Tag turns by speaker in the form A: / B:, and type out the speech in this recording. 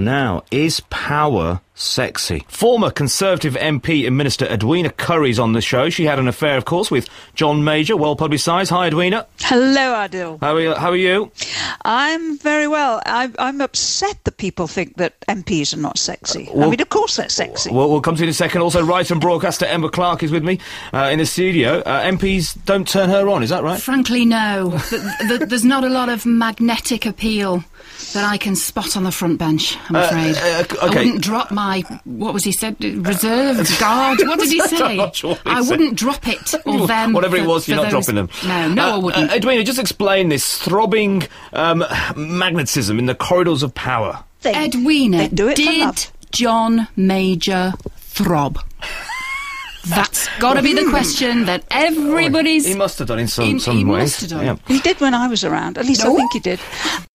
A: Now, is power sexy? Former Conservative MP and Minister Edwina Currie's on the show. She had an affair, of course, with John Major, well publicised. Hi, Edwina.
B: Hello, Adil.
A: How are you?
B: I'm very well. I'm upset that people think that MPs are not sexy. I mean, of course they're sexy.
A: We'll come to you in a second. Also, writer and broadcaster Emma Clark is with me in the studio. MPs don't turn her on, is that right?
C: Frankly, no. There's not a lot of magnetic appeal that I can spot on the front bench, I'm afraid.
A: Okay.
C: I wouldn't drop my, what was he said, reserve guard? What did he say? I wouldn't drop it, or them.
A: Whatever it was, you're not dropping them.
C: No, I wouldn't.
A: Edwina, just explain this throbbing magnetism in the corridors of power.
C: Edwina,
B: do it for
C: did
B: love.
C: John Major throb? That's got to be the question that everybody's...
A: He must have done in some
C: he
A: ways.
C: Must have done.
A: Yeah.
B: He did when I was around. At least I think he did.